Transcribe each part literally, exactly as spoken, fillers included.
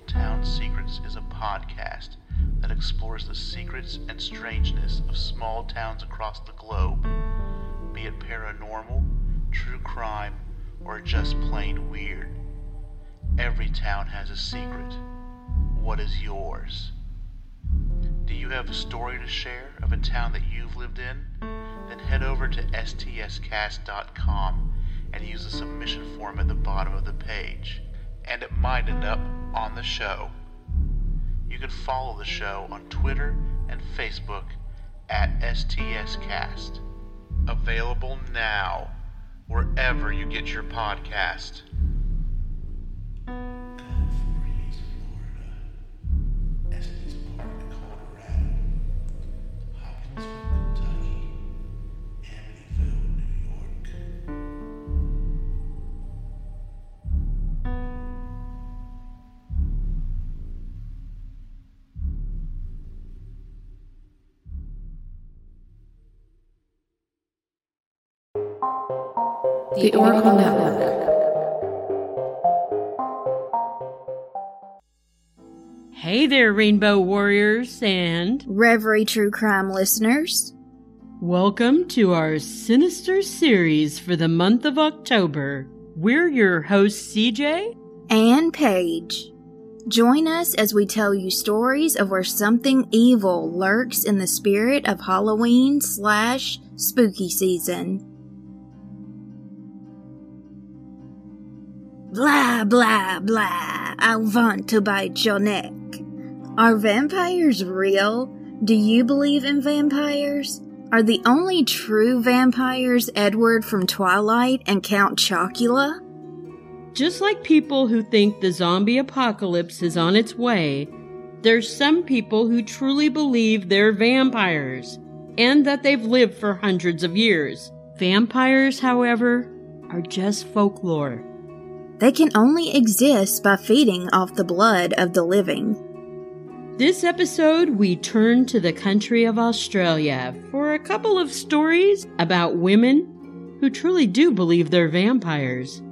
Town Secrets is a podcast that explores the secrets and strangeness of small towns across the globe, be it paranormal, true crime, or just plain weird. Every town has a secret. What is yours? Do you have a story to share of a town that you've lived in? Then head over to S T S cast dot com and use the submission form at the bottom of the page, and it might end up on the show. You can follow the show on Twitter and Facebook at S T S Cast. Available now, wherever you get your podcast. The Oracle Network. Hey there, Rainbow Warriors and Reverie True Crime listeners. Welcome to our Sinister series for the month of October. We're your hosts, C J and Paige. Join us as we tell you stories of where something evil lurks in the spirit of Halloween slash spooky season. Blah, blah, blah, I want to bite your neck. Are vampires real? Do you believe in vampires? Are the only true vampires Edward from Twilight and Count Chocula? Just like people who think the zombie apocalypse is on its way, there's some people who truly believe they're vampires, and that they've lived for hundreds of years. Vampires, however, are just folklore. They can only exist by feeding off the blood of the living. This episode, we turn to the country of Australia for a couple of stories about women who truly do believe they're vampires.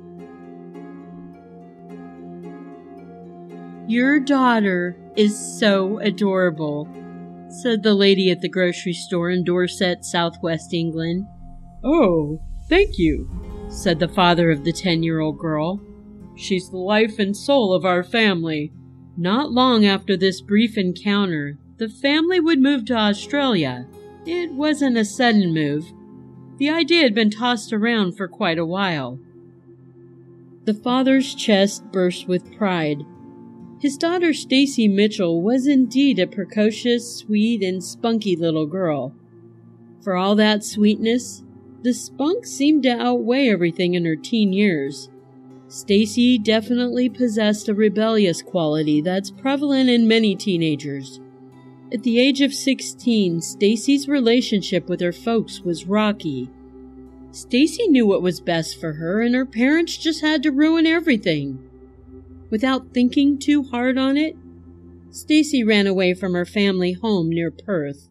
Your daughter is so adorable, said the lady at the grocery store in Dorset, southwest England. Oh, thank you, said the father of the ten-year-old girl. She's the life and soul of our family. Not long after this brief encounter, the family would move to Australia. It wasn't a sudden move. The idea had been tossed around for quite a while. The father's chest burst with pride. His daughter Stacy Mitchell was indeed a precocious, sweet, and spunky little girl. For all that sweetness, the spunk seemed to outweigh everything in her teen years. Stacy definitely possessed a rebellious quality that's prevalent in many teenagers. At the age of sixteen, Stacy's relationship with her folks was rocky. Stacy knew what was best for her, and her parents just had to ruin everything. Without thinking too hard on it, Stacy ran away from her family home near Perth.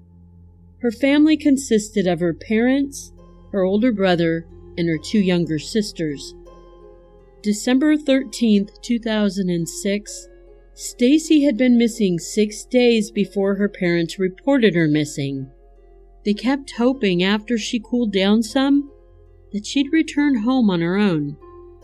Her family consisted of her parents, her older brother, and her two younger sisters. December thirteenth, two thousand six, Stacy had been missing six days before her parents reported her missing. They kept hoping after she cooled down some that she'd return home on her own.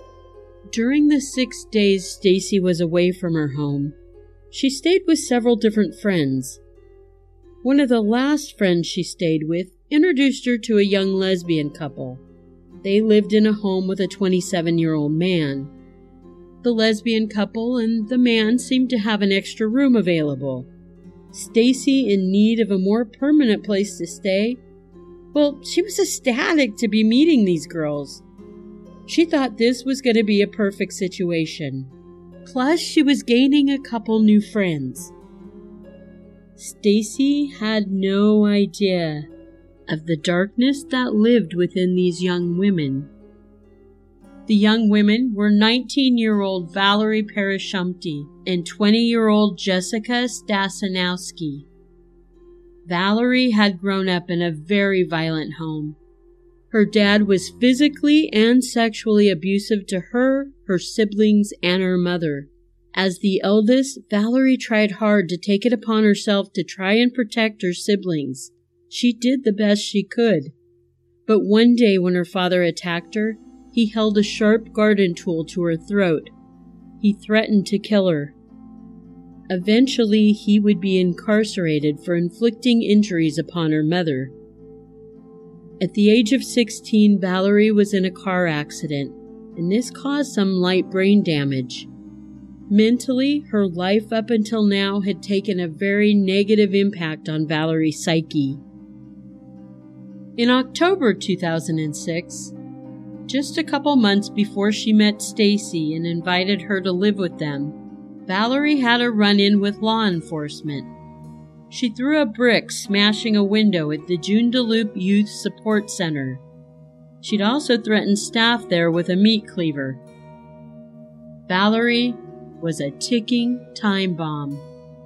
During the six days Stacy was away from her home, she stayed with several different friends. One of the last friends she stayed with introduced her to a young lesbian couple. They lived in a home with a twenty-seven-year-old man. The lesbian couple and the man seemed to have an extra room available. Stacy, in need of a more permanent place to stay, well, she was ecstatic to be meeting these girls. She thought this was going to be a perfect situation. Plus, she was gaining a couple new friends. Stacy had no idea of the darkness that lived within these young women. The young women were nineteen-year-old Valerie Parashumpty and twenty-year-old Jessica Stasinowski. Valerie had grown up in a very violent home. Her dad was physically and sexually abusive to her, her siblings, and her mother. As the eldest, Valerie tried hard to take it upon herself to try and protect her siblings. She did the best she could. But one day when her father attacked her, he held a sharp garden tool to her throat. He threatened to kill her. Eventually, he would be incarcerated for inflicting injuries upon her mother. At the age of sixteen, Valerie was in a car accident, and this caused some light brain damage. Mentally, her life up until now had taken a very negative impact on Valerie's psyche. In October two thousand six, just a couple months before she met Stacy and invited her to live with them, Valerie had a run-in with law enforcement. She threw a brick, smashing a window at the Joondalup Youth Support Center. She'd also threatened staff there with a meat cleaver. Valerie was a ticking time bomb.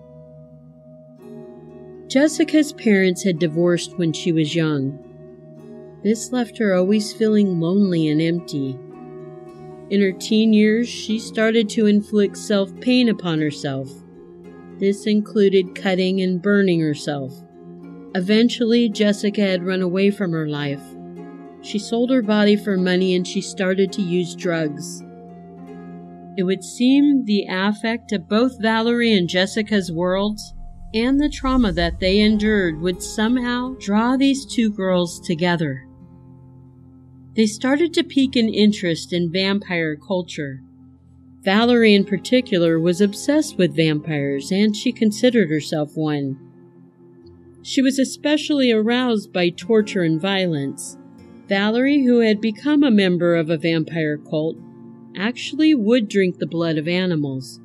Jessica's parents had divorced when she was young. This left her always feeling lonely and empty. In her teen years, she started to inflict self-pain upon herself. This included cutting and burning herself. Eventually, Jessica had run away from her life. She sold her body for money and she started to use drugs. It would seem the affect of both Valerie and Jessica's worlds and the trauma that they endured would somehow draw these two girls together. They started to pique an interest in vampire culture. Valerie in particular was obsessed with vampires, and she considered herself one. She was especially aroused by torture and violence. Valerie, who had become a member of a vampire cult, actually would drink the blood of animals.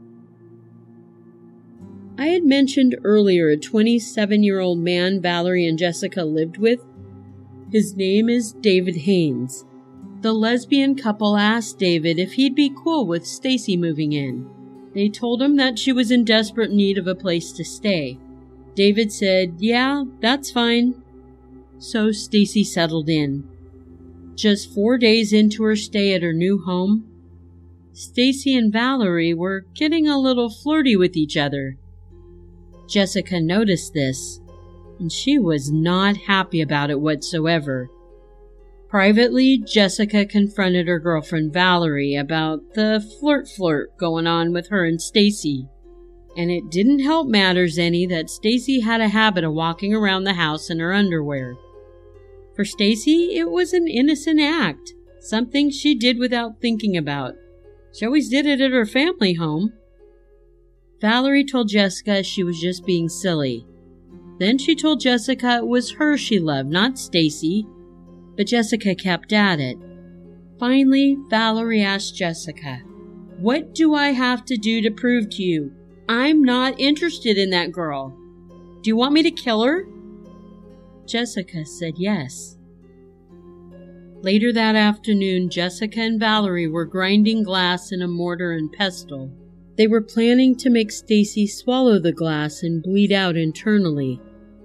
I had mentioned earlier a twenty-seven-year-old man Valerie and Jessica lived with. His name is David Haynes. The lesbian couple asked David if he'd be cool with Stacy moving in. They told him that she was in desperate need of a place to stay. David said, "Yeah, that's fine." So Stacy settled in. Just four days into her stay at her new home, Stacy and Valerie were getting a little flirty with each other. Jessica noticed this, and she was not happy about it whatsoever. Privately, Jessica confronted her girlfriend Valerie about the flirt-flirt going on with her and Stacy, and it didn't help matters any that Stacy had a habit of walking around the house in her underwear. For Stacy, it was an innocent act, something she did without thinking about. She always did it at her family home. Valerie told Jessica she was just being silly. Then she told Jessica it was her she loved, not Stacy, but Jessica kept at it. Finally, Valerie asked Jessica, "What do I have to do to prove to you I'm not interested in that girl? Do you want me to kill her?" Jessica said yes. Later that afternoon, Jessica and Valerie were grinding glass in a mortar and pestle. They were planning to make Stacy swallow the glass and bleed out internally.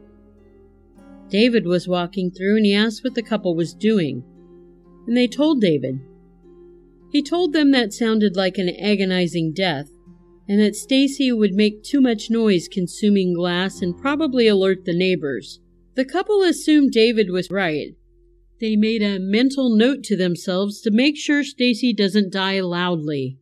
David was walking through and he asked what the couple was doing, and they told David. He told them that sounded like an agonizing death, and that Stacy would make too much noise consuming glass and probably alert the neighbors. The couple assumed David was right. They made a mental note to themselves to make sure Stacy doesn't die loudly.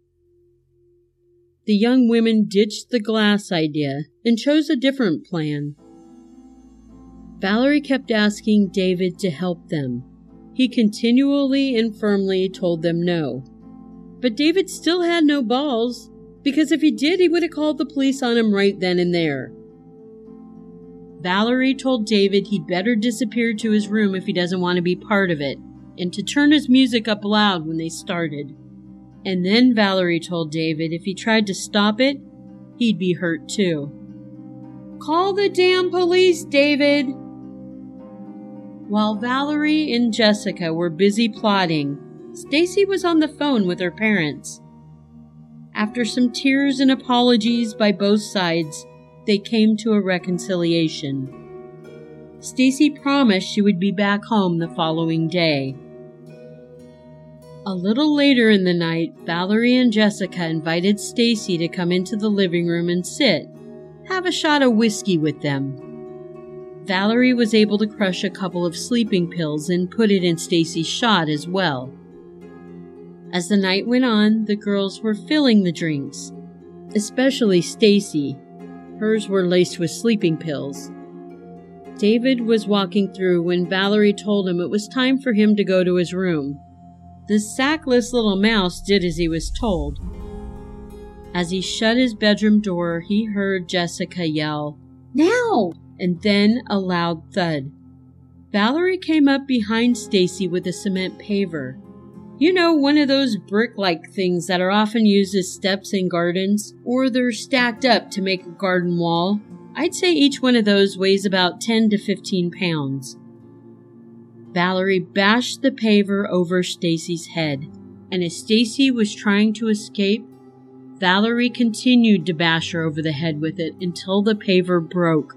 The young women ditched the glass idea and chose a different plan. Valerie kept asking David to help them. He continually and firmly told them no. But David still had no balls, because if he did, he would have called the police on him right then and there. Valerie told David he'd better disappear to his room if he doesn't want to be part of it, and to turn his music up loud when they started. And then Valerie told David if he tried to stop it, he'd be hurt too. "Call the damn police, David!" While Valerie and Jessica were busy plotting, Stacy was on the phone with her parents. After some tears and apologies by both sides, they came to a reconciliation. Stacy promised she would be back home the following day. A little later in the night, Valerie and Jessica invited Stacy to come into the living room and sit, have a shot of whiskey with them. Valerie was able to crush a couple of sleeping pills and put it in Stacy's shot as well. As the night went on, the girls were filling the drinks, especially Stacy. Hers were laced with sleeping pills. David was walking through when Valerie told him it was time for him to go to his room. The sackless little mouse did as he was told. As he shut his bedroom door, he heard Jessica yell, "Now!" and then a loud thud. Valerie came up behind Stacy with a cement paver. You know, one of those brick-like things that are often used as steps in gardens, or they're stacked up to make a garden wall. I'd say each one of those weighs about ten to fifteen pounds. Valerie bashed the paver over Stacy's head, and as Stacy was trying to escape, Valerie continued to bash her over the head with it until the paver broke.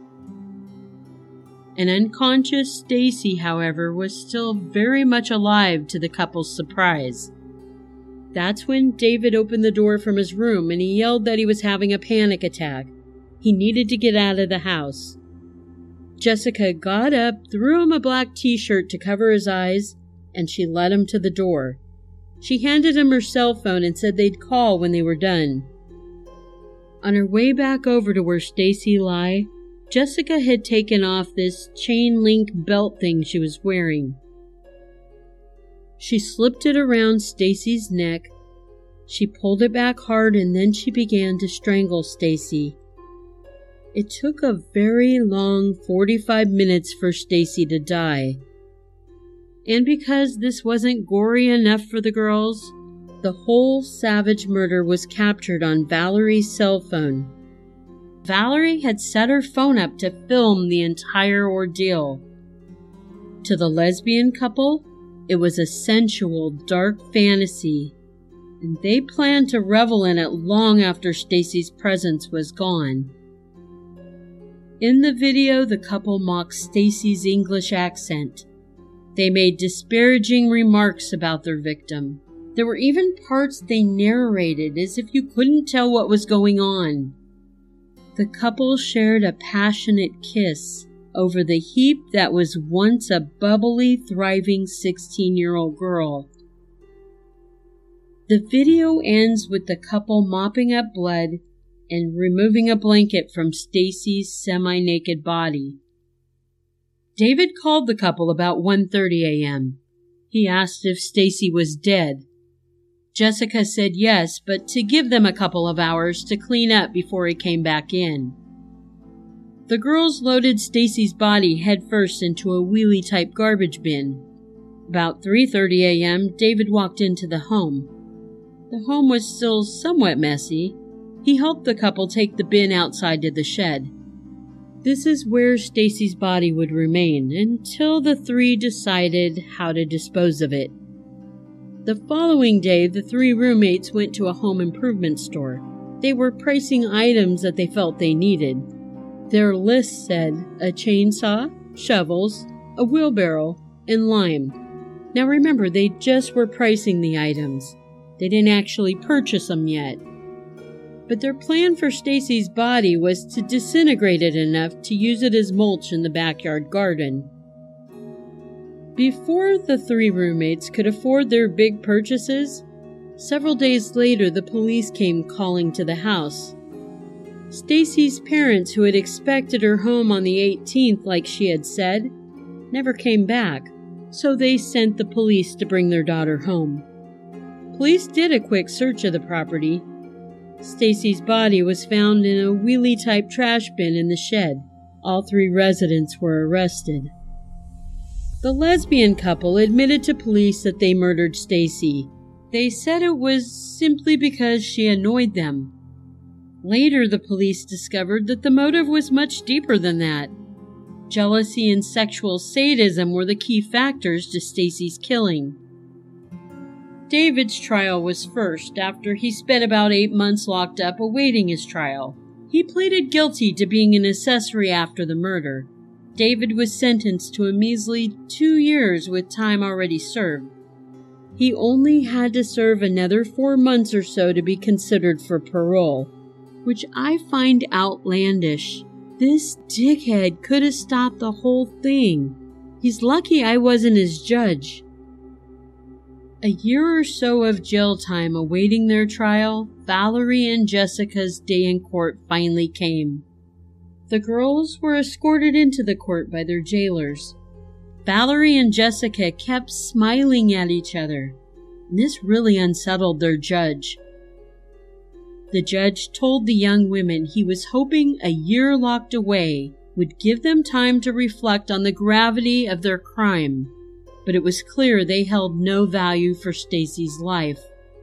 An unconscious Stacy, however, was still very much alive to the couple's surprise. That's when David opened the door from his room and he yelled that he was having a panic attack. He needed to get out of the house. Jessica got up, threw him a black t-shirt to cover his eyes, and she led him to the door. She handed him her cell phone and said they'd call when they were done. On her way back over to where Stacy lay, Jessica had taken off this chain link belt thing she was wearing. She slipped it around Stacy's neck. She pulled it back hard and then she began to strangle Stacy. It took a very long forty-five minutes for Stacy to die. And because this wasn't gory enough for the girls, the whole savage murder was captured on Valerie's cell phone. Valerie had set her phone up to film the entire ordeal. To the lesbian couple, it was a sensual, dark fantasy, and they planned to revel in it long after Stacy's presence was gone. In the video, the couple mocked Stacy's English accent. They made disparaging remarks about their victim. There were even parts they narrated as if you couldn't tell what was going on. The couple shared a passionate kiss over the heap that was once a bubbly, thriving sixteen-year-old girl. The video ends with the couple mopping up blood and removing a blanket from Stacy's semi-naked body. David called the couple about one thirty a.m. He asked if Stacy was dead. Jessica said yes, but to give them a couple of hours to clean up before he came back in. The girls loaded Stacy's body headfirst into a wheelie-type garbage bin. About three thirty a.m., David walked into the home. The home was still somewhat messy. He helped the couple take the bin outside to the shed. This is where Stacy's body would remain until the three decided how to dispose of it. The following day, the three roommates went to a home improvement store. They were pricing items that they felt they needed. Their list said a chainsaw, shovels, a wheelbarrow, and lime. Now remember, they just were pricing the items. They didn't actually purchase them yet. But their plan for Stacy's body was to disintegrate it enough to use it as mulch in the backyard garden. Before the three roommates could afford their big purchases, several days later the police came calling to the house. Stacy's parents, who had expected her home on the eighteenth like she had said, never came back, so they sent the police to bring their daughter home. Police did a quick search of the property. Stacy's body was found in a wheelie-type trash bin in the shed. All three residents were arrested. The lesbian couple admitted to police that they murdered Stacy. They said it was simply because she annoyed them. Later, the police discovered that the motive was much deeper than that. Jealousy and sexual sadism were the key factors to Stacy's killing. David's trial was first, after he spent about eight months locked up awaiting his trial. He pleaded guilty to being an accessory after the murder. David was sentenced to a measly two years with time already served. He only had to serve another four months or so to be considered for parole, which I find outlandish. This dickhead could have stopped the whole thing. He's lucky I wasn't his judge. A year or so of jail time awaiting their trial, Valerie and Jessica's day in court finally came. The girls were escorted into the court by their jailers. Valerie and Jessica kept smiling at each other, and this really unsettled their judge. The judge told the young women he was hoping a year locked away would give them time to reflect on the gravity of their crime, but it was clear they held no value for Stacy's life.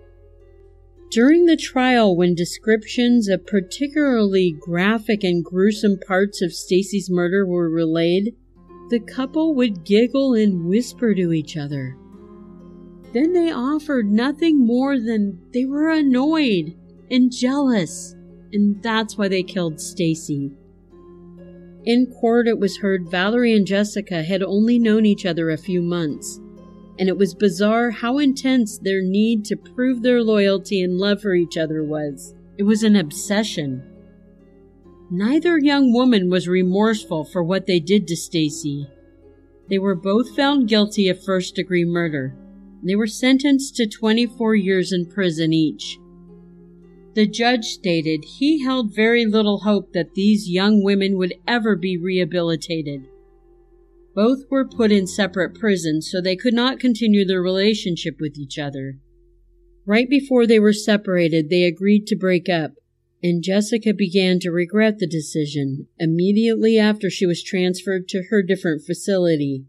During the trial, when descriptions of particularly graphic and gruesome parts of Stacy's murder were relayed, the couple would giggle and whisper to each other. Then they offered nothing more than they were annoyed and jealous, and that's why they killed Stacy. In court, it was heard Valerie and Jessica had only known each other a few months, and it was bizarre how intense their need to prove their loyalty and love for each other was. It was an obsession. Neither young woman was remorseful for what they did to Stacy. They were both found guilty of first-degree murder. They were sentenced to twenty-four years in prison each. The judge stated he held very little hope that these young women would ever be rehabilitated. Both were put in separate prisons, so they could not continue their relationship with each other. Right before they were separated, they agreed to break up, and Jessica began to regret the decision immediately after she was transferred to her different facility.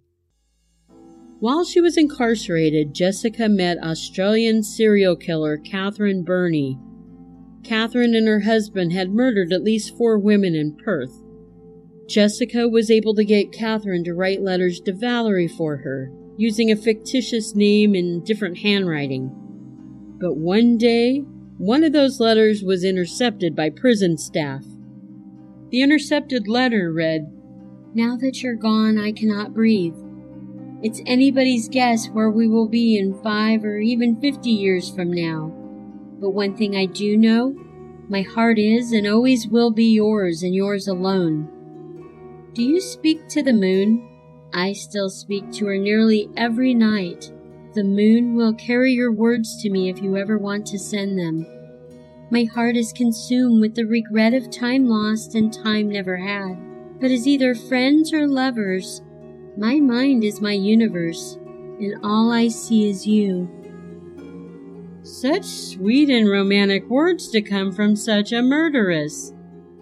While she was incarcerated, Jessica met Australian serial killer Catherine Burney. Catherine and her husband had murdered at least four women in Perth. Jessica was able to get Catherine to write letters to Valerie for her, using a fictitious name and different handwriting. But one day, one of those letters was intercepted by prison staff. The intercepted letter read, "Now that you're gone, I cannot breathe. It's anybody's guess where we will be in five or even fifty years from now. But one thing I do know, my heart is and always will be yours and yours alone. Do you speak to the moon? I still speak to her nearly every night. The moon will carry your words to me if you ever want to send them. My heart is consumed with the regret of time lost and time never had. But as either friends or lovers, my mind is my universe, and all I see is you." Such sweet and romantic words to come from such a murderess.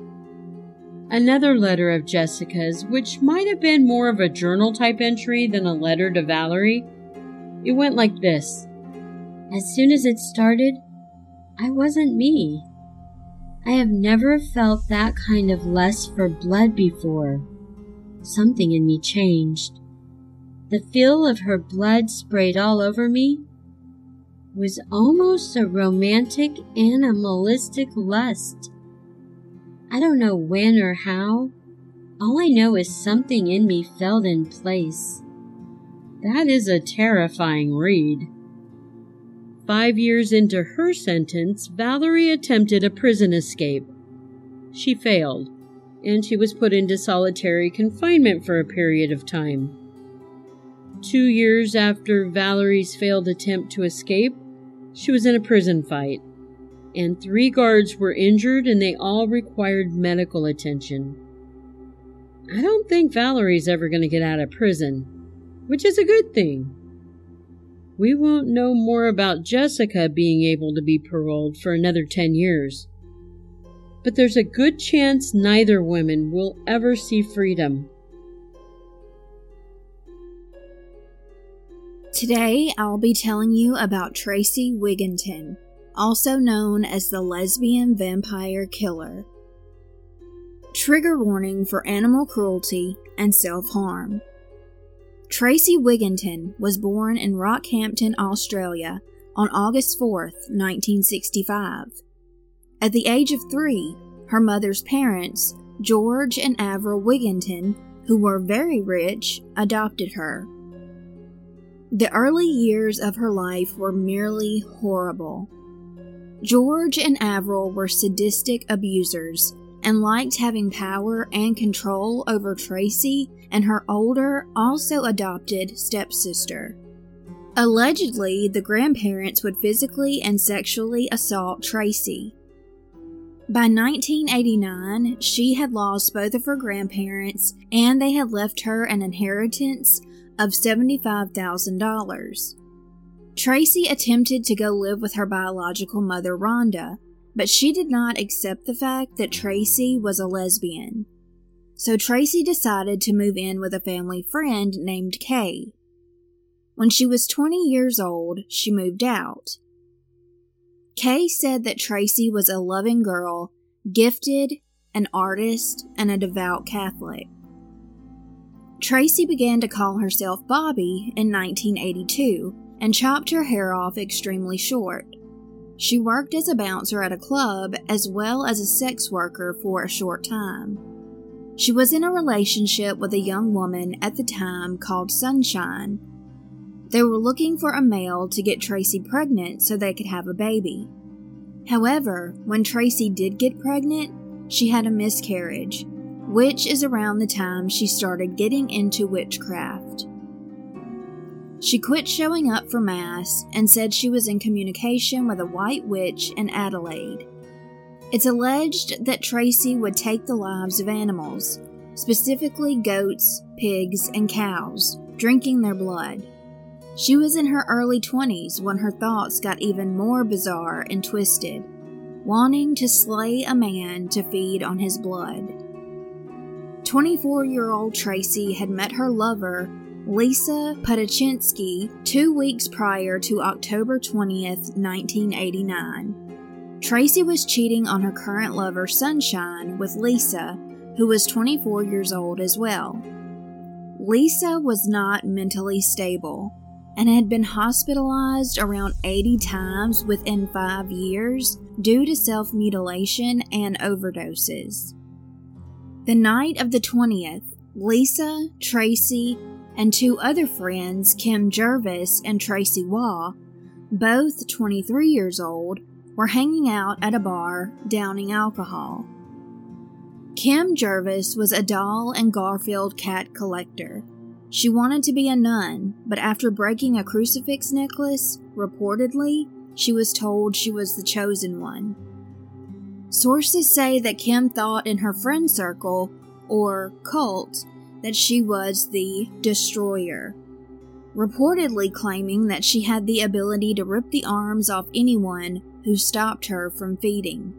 Another letter of Jessica's, which might have been more of a journal-type entry than a letter to Valerie. It went like this. "As soon as it started, I wasn't me. I have never felt that kind of lust for blood before. Something in me changed. The feel of her blood sprayed all over me was almost a romantic, animalistic lust. I don't know when or how. All I know is something in me fell in place." That is a terrifying read. Five years into her sentence, Valerie attempted a prison escape. She failed, and she was put into solitary confinement for a period of time. Two years after Valerie's failed attempt to escape, she was in a prison fight, and three guards were injured and they all required medical attention. I don't think Valerie's ever going to get out of prison, which is a good thing. We won't know more about Jessica being able to be paroled for another ten years. But there's a good chance neither woman will ever see freedom. Today, I'll be telling you about Tracy Wigginton, also known as the lesbian vampire killer. Trigger warning for animal cruelty and self-harm. Tracy Wigginton was born in Rockhampton, Australia on August fourth, nineteen sixty-five. At the age of three, her mother's parents, George and Avril Wigginton, who were very rich, adopted her. The early years of her life were merely horrible. George and Avril were sadistic abusers and liked having power and control over Tracy and her older, also adopted stepsister. Allegedly, the grandparents would physically and sexually assault Tracy. By nineteen eighty-nine, she had lost both of her grandparents, and they had left her an inheritance of seventy-five thousand dollars. Tracy attempted to go live with her biological mother, Rhonda, but she did not accept the fact that Tracy was a lesbian. So Tracy decided to move in with a family friend named Kay. When she was twenty years old, she moved out. Kay said that Tracy was a loving girl, gifted, an artist, and a devout Catholic. Tracy began to call herself Bobby in nineteen eighty-two and chopped her hair off extremely short. She worked as a bouncer at a club as well as a sex worker for a short time. She was in a relationship with a young woman at the time called Sunshine. They were looking for a male to get Tracy pregnant so they could have a baby. However, when Tracy did get pregnant, she had a miscarriage, which is around the time she started getting into witchcraft. She quit showing up for Mass and said she was in communication with a white witch in Adelaide. It's alleged that Tracy would take the lives of animals, specifically goats, pigs, and cows, drinking their blood. She was in her early twenties when her thoughts got even more bizarre and twisted, wanting to slay a man to feed on his blood. twenty-four-year-old Tracy had met her lover, Lisa Patachinsky, two weeks prior to October twentieth, nineteen eighty-nine. Tracy was cheating on her current lover, Sunshine, with Lisa, who was twenty-four years old as well. Lisa was not mentally stable and had been hospitalized around eighty times within five years due to self-mutilation and overdoses. The night of the twentieth, Lisa, Tracy, and two other friends, Kim Jervis and Tracy Waugh, both twenty-three years old, were hanging out at a bar downing alcohol. Kim Jervis was a doll and Garfield cat collector. She wanted to be a nun, but after breaking a crucifix necklace, reportedly, she was told she was the chosen one. Sources say that Kim thought in her friend circle, or cult, that she was the Destroyer, reportedly claiming that she had the ability to rip the arms off anyone who stopped her from feeding.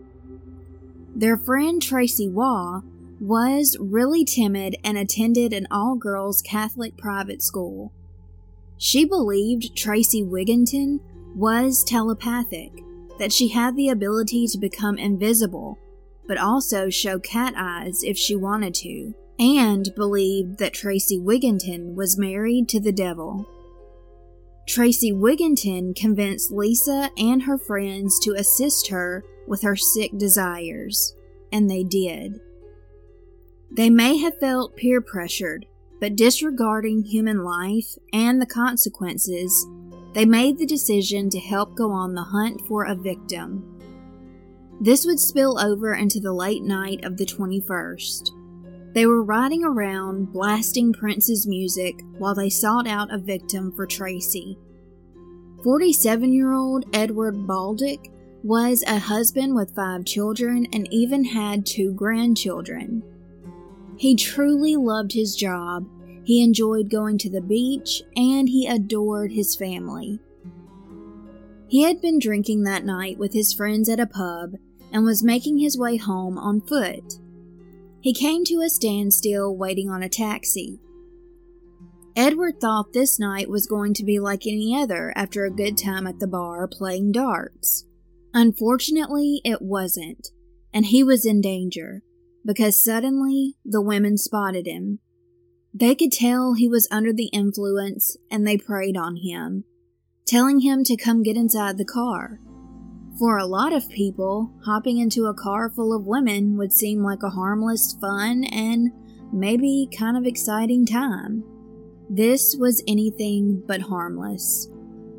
Their friend Tracy Waugh was really timid and attended an all-girls Catholic private school. She believed Tracy Wigginton was telepathic, that she had the ability to become invisible, but also show cat eyes if she wanted to, and believed that Tracy Wigginton was married to the devil. Tracy Wigginton convinced Lisa and her friends to assist her with her sick desires, and they did. They may have felt peer pressured, but disregarding human life and the consequences, they made the decision to help go on the hunt for a victim. This would spill over into the late night of the twenty-first. They were riding around, blasting Prince's music while they sought out a victim for Tracy. forty-seven-year-old Edward Baldick was a husband with five children and even had two grandchildren. He truly loved his job, he enjoyed going to the beach, and he adored his family. He had been drinking that night with his friends at a pub and was making his way home on foot. He came to a standstill waiting on a taxi. Edward thought this night was going to be like any other after a good time at the bar playing darts. Unfortunately, it wasn't, and he was in danger, because suddenly the women spotted him. They could tell he was under the influence, and they preyed on him, telling him to come get inside the car. For a lot of people, hopping into a car full of women would seem like a harmless, fun, and maybe kind of exciting time. This was anything but harmless.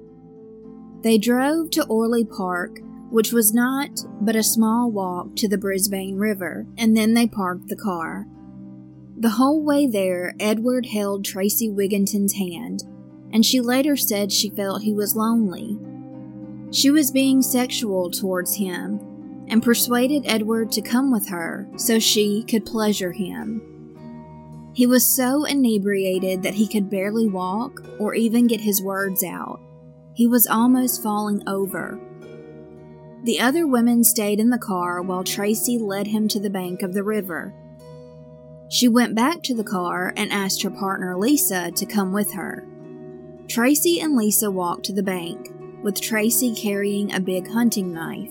They drove to Orley Park, which was not but a small walk to the Brisbane River, and then they parked the car. The whole way there, Edward held Tracy Wigginton's hand, and she later said she felt he was lonely. She was being sexual towards him, and persuaded Edward to come with her so she could pleasure him. He was so inebriated that he could barely walk or even get his words out. He was almost falling over. The other women stayed in the car while Tracy led him to the bank of the river. She went back to the car and asked her partner Lisa to come with her. Tracy and Lisa walked to the bank, with Tracy carrying a big hunting knife.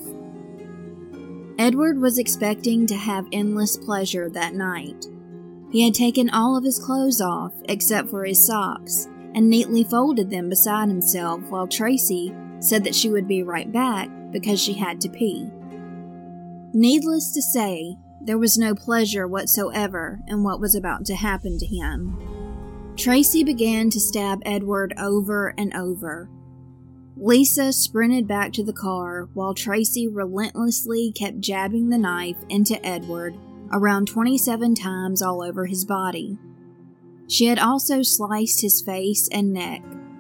Edward was expecting to have endless pleasure that night. He had taken all of his clothes off except for his socks and neatly folded them beside himself while Tracy said that she would be right back because she had to pee. Needless to say, there was no pleasure whatsoever in what was about to happen to him. Tracy began to stab Edward over and over. Lisa sprinted back to the car while Tracy relentlessly kept jabbing the knife into Edward around twenty-seven times all over his body. She had also sliced his face and neck.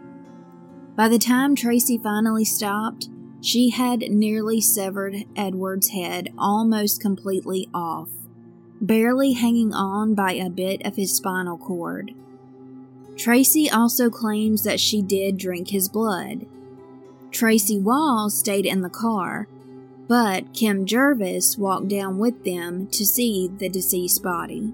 By the time Tracy finally stopped, she had nearly severed Edward's head almost completely off, barely hanging on by a bit of his spinal cord. Tracy also claims that she did drink his blood. Tracy Wall stayed in the car, but Kim Jervis walked down with them to see the deceased body.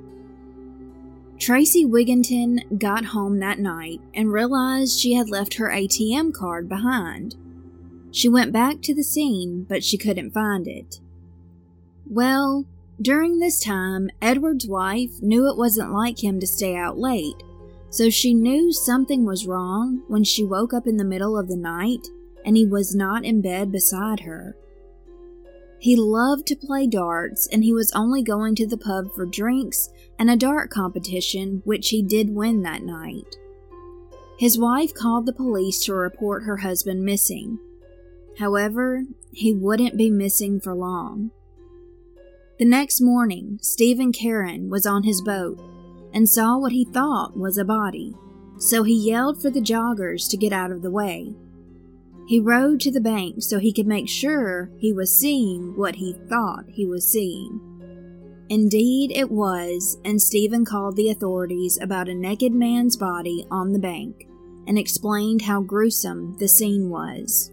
Tracy Wigginton got home that night and realized she had left her A T M card behind. She went back to the scene, but she couldn't find it. Well, during this time, Edward's wife knew it wasn't like him to stay out late, so she knew something was wrong when she woke up in the middle of the night and he was not in bed beside her. He loved to play darts, and he was only going to the pub for drinks and a dart competition, which he did win that night. His wife called the police to report her husband missing. However, he wouldn't be missing for long. The next morning, Stephen Caron was on his boat and saw what he thought was a body, so he yelled for the joggers to get out of the way. He rowed to the bank so he could make sure he was seeing what he thought he was seeing. Indeed, it was, and Stephen called the authorities about a naked man's body on the bank and explained how gruesome the scene was.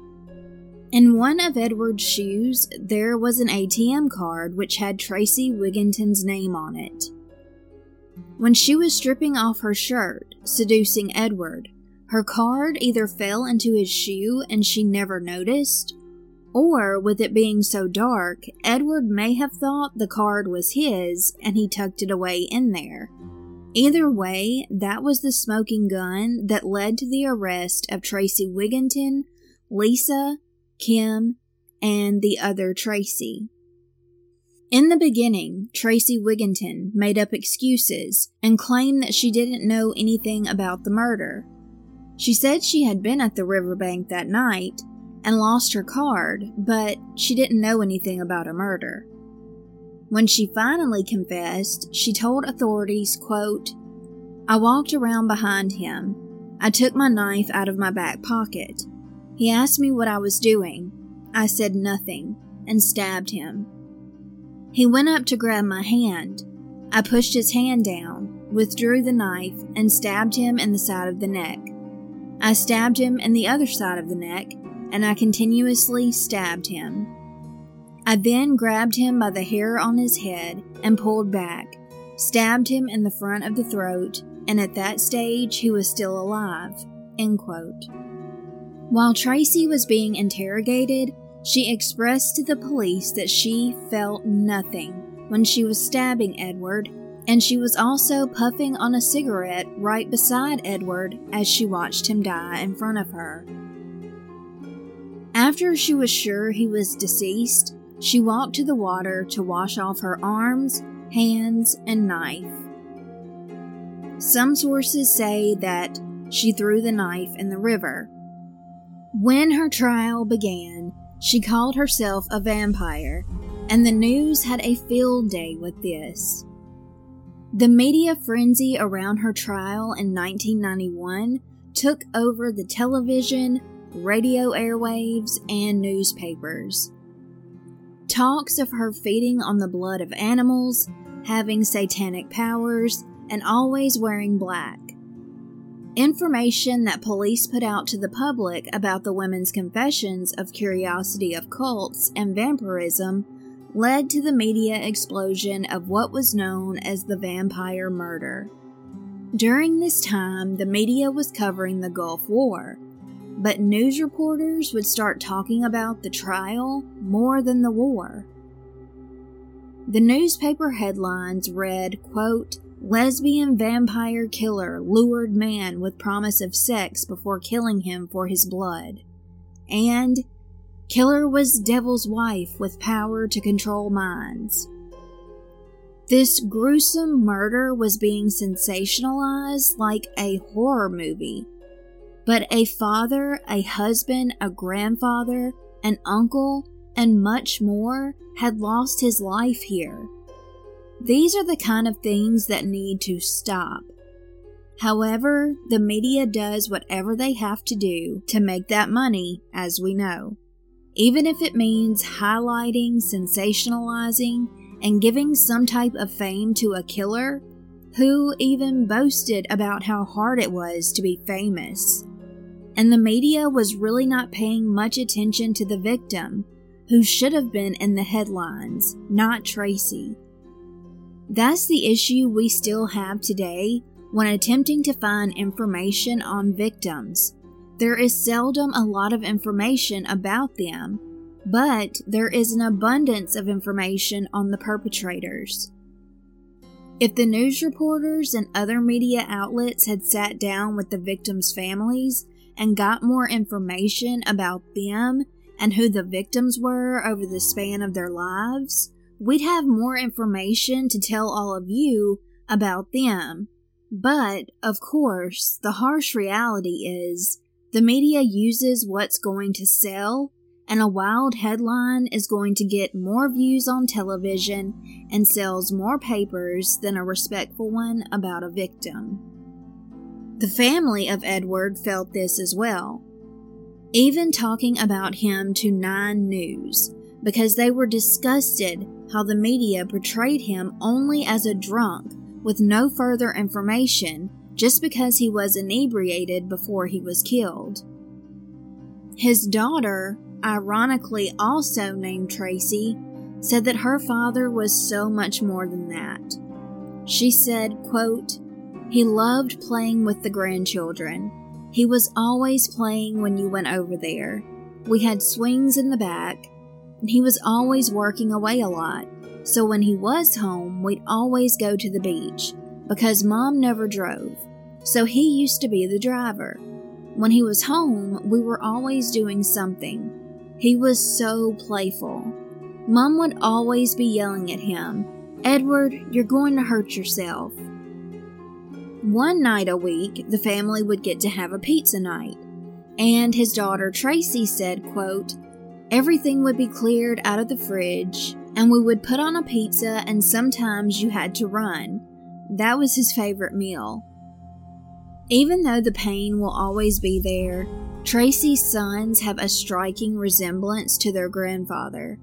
In one of Edward's shoes, there was an A T M card which had Tracy Wigginton's name on it. When she was stripping off her shirt, seducing Edward, her card either fell into his shoe and she never noticed, or, with it being so dark, Edward may have thought the card was his and he tucked it away in there. Either way, that was the smoking gun that led to the arrest of Tracy Wigginton, Lisa, Kim, and the other Tracy. In the beginning, Tracy Wigginton made up excuses and claimed that she didn't know anything about the murder. She said she had been at the riverbank that night and lost her card, but she didn't know anything about a murder. When she finally confessed, she told authorities, quote, "I walked around behind him. I took my knife out of my back pocket. He asked me what I was doing. I said nothing and stabbed him. He went up to grab my hand. I pushed his hand down, withdrew the knife, and stabbed him in the side of the neck. I stabbed him in the other side of the neck, and I continuously stabbed him. I then grabbed him by the hair on his head and pulled back, stabbed him in the front of the throat, and at that stage he was still alive." End quote. While Tracy was being interrogated, she expressed to the police that she felt nothing when she was stabbing Edward, and she was also puffing on a cigarette right beside Edward as she watched him die in front of her. After she was sure he was deceased, she walked to the water to wash off her arms, hands, and knife. Some sources say that she threw the knife in the river. When her trial began, she called herself a vampire, and the news had a field day with this. The media frenzy around her trial in nineteen ninety-one took over the television, radio airwaves, and newspapers. Talks of her feeding on the blood of animals, having satanic powers, and always wearing black. Information that police put out to the public about the women's confessions of curiosity of cults and vampirism led to the media explosion of what was known as the vampire murder. During this time, the media was covering the Gulf War, but news reporters would start talking about the trial more than the war. The newspaper headlines read, quote, "Lesbian vampire killer lured man with promise of sex before killing him for his blood," and "Killer was devil's wife with power to control minds." This gruesome murder was being sensationalized like a horror movie, but a father, a husband, a grandfather, an uncle, and much more had lost his life here. These are the kind of things that need to stop. However, the media does whatever they have to do to make that money, as we know. Even if it means highlighting, sensationalizing, and giving some type of fame to a killer who even boasted about how hard it was to be famous. And the media was really not paying much attention to the victim, who should have been in the headlines, not Tracy. That's the issue we still have today when attempting to find information on victims. There is seldom a lot of information about them, but there is an abundance of information on the perpetrators. If the news reporters and other media outlets had sat down with the victims' families and got more information about them and who the victims were over the span of their lives, we'd have more information to tell all of you about them. But, of course, the harsh reality is the media uses what's going to sell, and a wild headline is going to get more views on television and sells more papers than a respectful one about a victim. The family of Edward felt this as well, even talking about him to Nine News, because they were disgusted how the media portrayed him only as a drunk with no further information just because he was inebriated before he was killed. His daughter, ironically also named Tracy, said that her father was so much more than that. She said, quote, "He loved playing with the grandchildren. He was always playing when you went over there. We had swings in the back, and he was always working away a lot. So when he was home, we'd always go to the beach, because Mom never drove. So he used to be the driver. When he was home, we were always doing something. He was so playful. Mom would always be yelling at him, 'Edward, you're going to hurt yourself.' One night a week, the family would get to have a pizza night, and his daughter Tracy said, quote, "Everything would be cleared out of the fridge, and we would put on a pizza, and sometimes you had to run. That was his favorite meal." Even though the pain will always be there, Tracy's sons have a striking resemblance to their grandfather.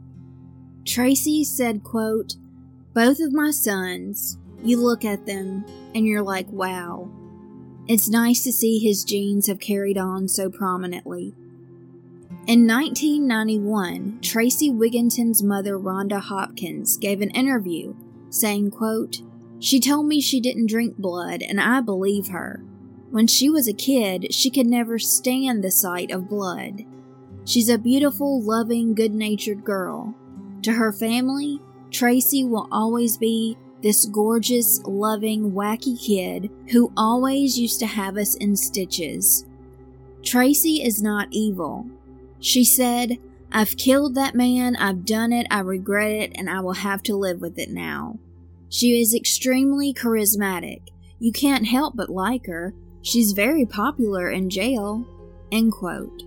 Tracy said, quote, "Both of my sons, you look at them and you're like, wow. It's nice to see his genes have carried on so prominently." In nineteen ninety-one, Tracy Wigginton's mother, Rhonda Hopkins, gave an interview saying, quote, "She told me she didn't drink blood, and I believe her. When she was a kid, she could never stand the sight of blood. She's a beautiful, loving, good-natured girl. To her family, Tracy will always be this gorgeous, loving, wacky kid who always used to have us in stitches. Tracy is not evil. She said, 'I've killed that man, I've done it, I regret it, and I will have to live with it now.' She is extremely charismatic. You can't help but like her. She's very popular in jail." End quote.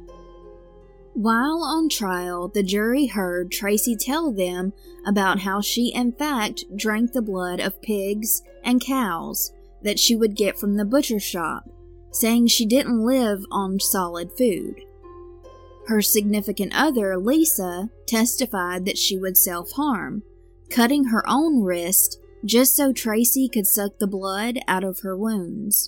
While on trial, the jury heard Tracy tell them about how she in fact drank the blood of pigs and cows that she would get from the butcher shop, saying she didn't live on solid food. Her significant other, Lisa, testified that she would self-harm, cutting her own wrist just so Tracy could suck the blood out of her wounds.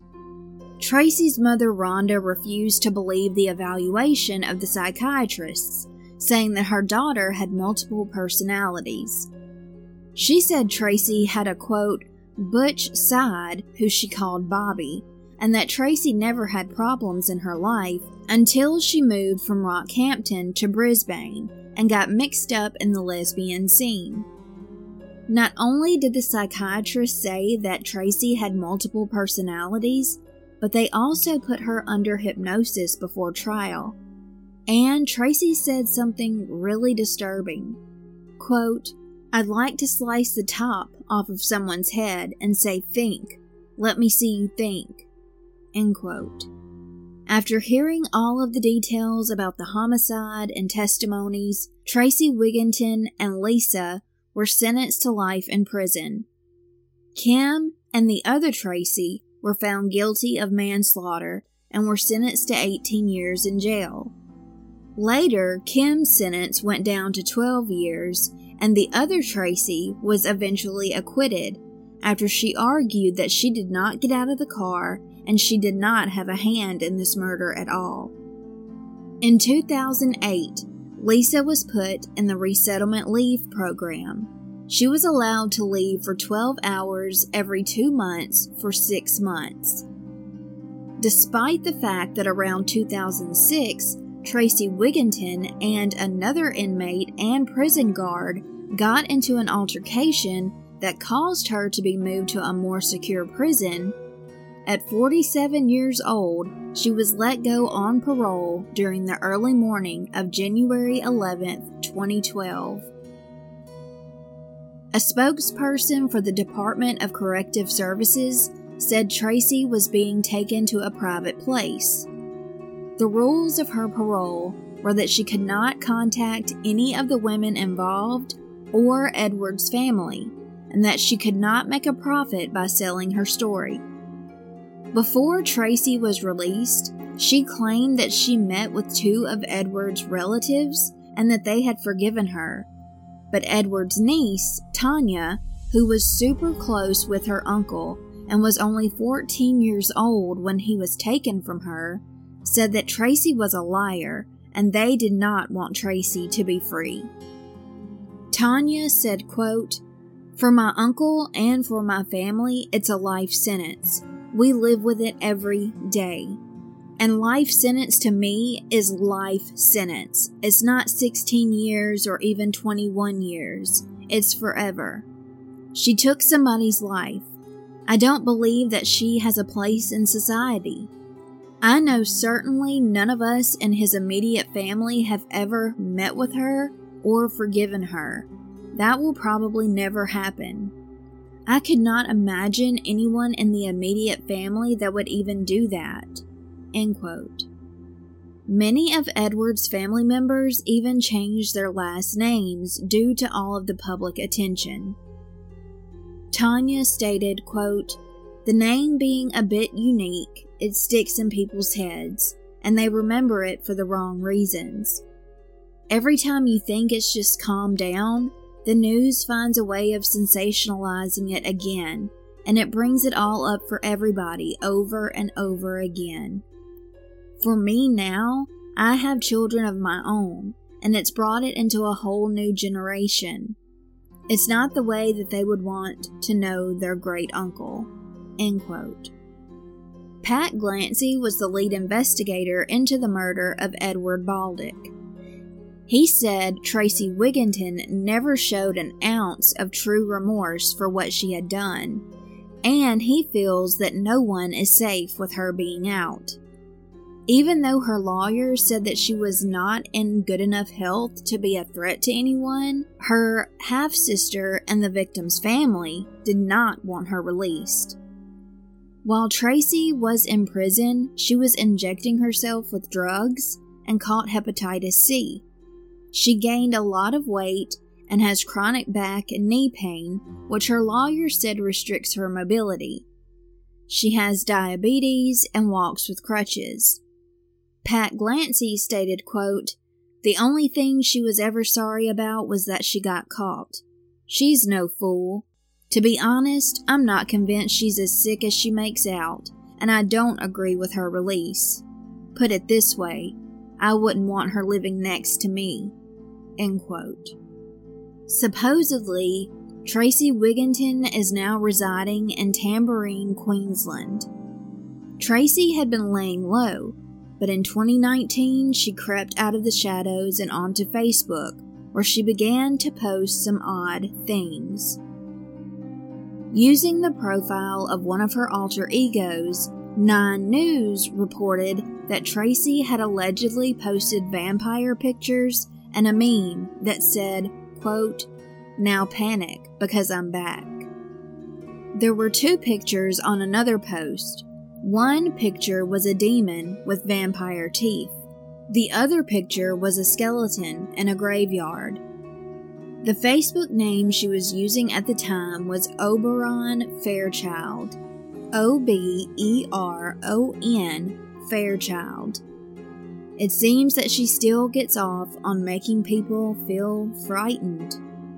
Tracy's mother, Rhonda, refused to believe the evaluation of the psychiatrists, saying that her daughter had multiple personalities. She said Tracy had a, quote, butch side who she called Bobby, and that Tracy never had problems in her life until she moved from Rockhampton to Brisbane and got mixed up in the lesbian scene. Not only did the psychiatrist say that Tracy had multiple personalities, but they also put her under hypnosis before trial. And Tracy said something really disturbing. Quote, "I'd like to slice the top off of someone's head and say, think. Let me see you think." End quote. After hearing all of the details about the homicide and testimonies, Tracy Wigginton and Lisa were sentenced to life in prison. Kim and the other Tracy were found guilty of manslaughter and were sentenced to eighteen years in jail. Later, Kim's sentence went down to twelve years, and the other Tracy was eventually acquitted after she argued that she did not get out of the car and she did not have a hand in this murder at all. In two thousand eight, Lisa was put in the resettlement leave program. She was allowed to leave for twelve hours every two months for six months. Despite the fact that around two thousand six, Tracy Wigginton and another inmate and prison guard got into an altercation that caused her to be moved to a more secure prison, at forty-seven years old, she was let go on parole during the early morning of January eleventh, twenty twelve. A spokesperson for the Department of Corrective Services said Tracy was being taken to a private place. The rules of her parole were that she could not contact any of the women involved or Edward's family, and that she could not make a profit by selling her story. Before Tracy was released, she claimed that she met with two of Edward's relatives and that they had forgiven her. But Edward's niece, Tanya, who was super close with her uncle and was only fourteen years old when he was taken from her, said that Tracy was a liar and they did not want Tracy to be free. Tanya said, quote, "For my uncle and for my family, it's a life sentence. We live with it every day. And life sentence to me is life sentence. It's not sixteen years or even twenty-one years. It's forever. She took somebody's life. I don't believe that she has a place in society. I know certainly none of us in his immediate family have ever met with her or forgiven her. That will probably never happen. I could not imagine anyone in the immediate family that would even do that." End quote. Many of Edward's family members even changed their last names due to all of the public attention. Tanya stated, quote, "The name being a bit unique, it sticks in people's heads, and they remember it for the wrong reasons. Every time you think it's just calmed down, the news finds a way of sensationalizing it again, and it brings it all up for everybody over and over again. For me now, I have children of my own, and it's brought it into a whole new generation. It's not the way that they would want to know their great uncle." End quote. Pat Glancy was the lead investigator into the murder of Edward Baldick. He said Tracy Wigginton never showed an ounce of true remorse for what she had done, and he feels that no one is safe with her being out. Even though her lawyer said that she was not in good enough health to be a threat to anyone, her half-sister and the victim's family did not want her released. While Tracy was in prison, she was injecting herself with drugs and caught hepatitis C. She gained a lot of weight and has chronic back and knee pain, which her lawyer said restricts her mobility. She has diabetes and walks with crutches. Pat Glancy stated, quote, "The only thing she was ever sorry about was that she got caught. She's no fool. To be honest, I'm not convinced she's as sick as she makes out, and I don't agree with her release. Put it this way, I wouldn't want her living next to me." End quote. Supposedly, Tracy Wigginton is now residing in Tamborine, Queensland. Tracy had been laying low, but in twenty nineteen she crept out of the shadows and onto Facebook, where she began to post some odd things. Using the profile of one of her alter egos, Nine News reported that Tracy had allegedly posted vampire pictures and a meme that said, quote, "Now panic because I'm back." There were two pictures on another post. One picture was a demon with vampire teeth. The other picture was a skeleton in a graveyard. The Facebook name she was using at the time was Oberon Fairchild. O B E R O N Fairchild. It seems that she still gets off on making people feel frightened.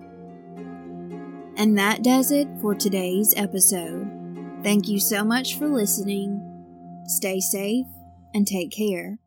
And that does it for today's episode. Thank you so much for listening. Stay safe and take care.